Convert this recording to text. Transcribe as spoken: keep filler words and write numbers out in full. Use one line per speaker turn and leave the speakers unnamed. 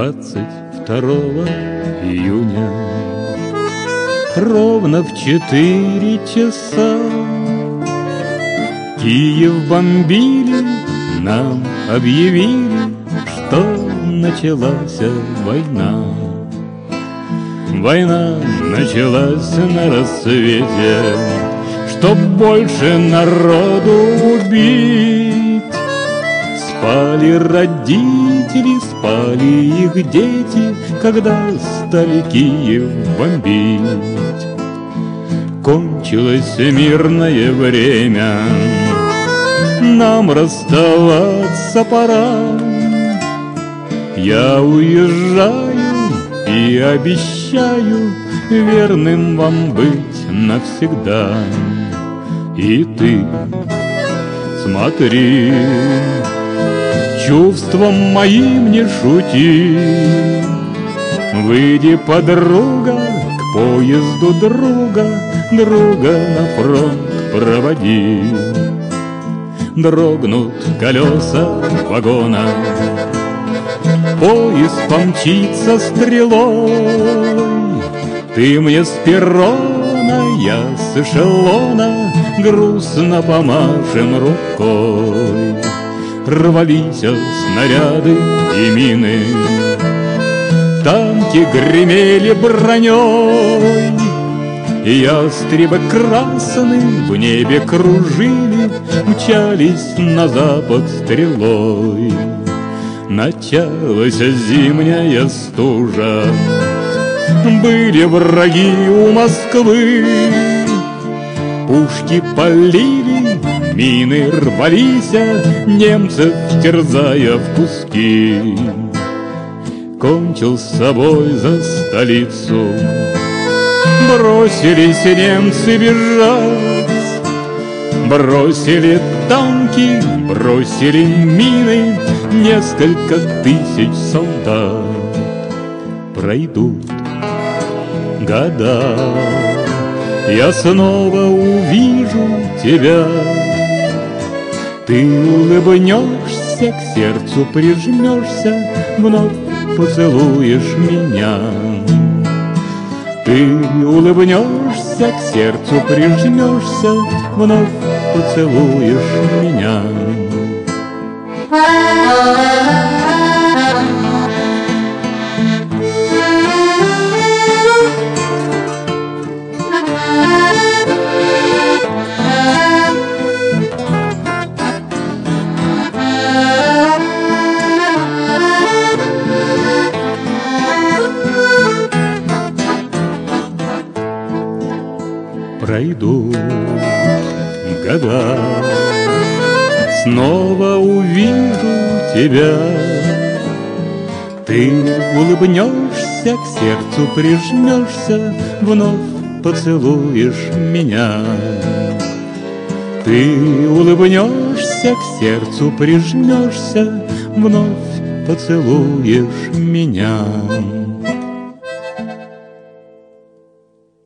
двадцать второго июня. Ровно в четыре часа Киев бомбили, нам объявили, что началась война. Война началась на рассвете, чтоб больше народу убить. Спали родители, спали их дети, когда стали Киев бомбить. Кончилось мирное время, нам расставаться пора. Я уезжаю и обещаю верным вам быть навсегда. И ты смотри, чувством моим не шути. Выйди, подруга, к поезду друга, друга на фронт проводи. Дрогнут колеса вагона, поезд помчится стрелой. Ты мне с перрона, я с эшелона, грустно помашем рукой. Рвались снаряды и мины, танки гремели броней. Ястребы красные в небе кружили, мчались на запад стрелой. Началась зимняя стужа, были враги у Москвы. Пушки полили, мины рвались, немцев терзая в куски. Кончил с собой за столицу, бросились немцы бежать. Бросили танки, бросили мины, несколько тысяч солдат. Пройдут года, я снова увижу тебя. Ты улыбнешься, к сердцу прижмешься, вновь поцелуешь меня. Ты улыбнешься, к сердцу прижмешься, вновь поцелуешь меня. Пройдут года, снова увижу тебя. Ты улыбнешься, к сердцу прижмешься, вновь поцелуешь меня. Ты улыбнешься, к сердцу прижмешься, вновь поцелуешь меня.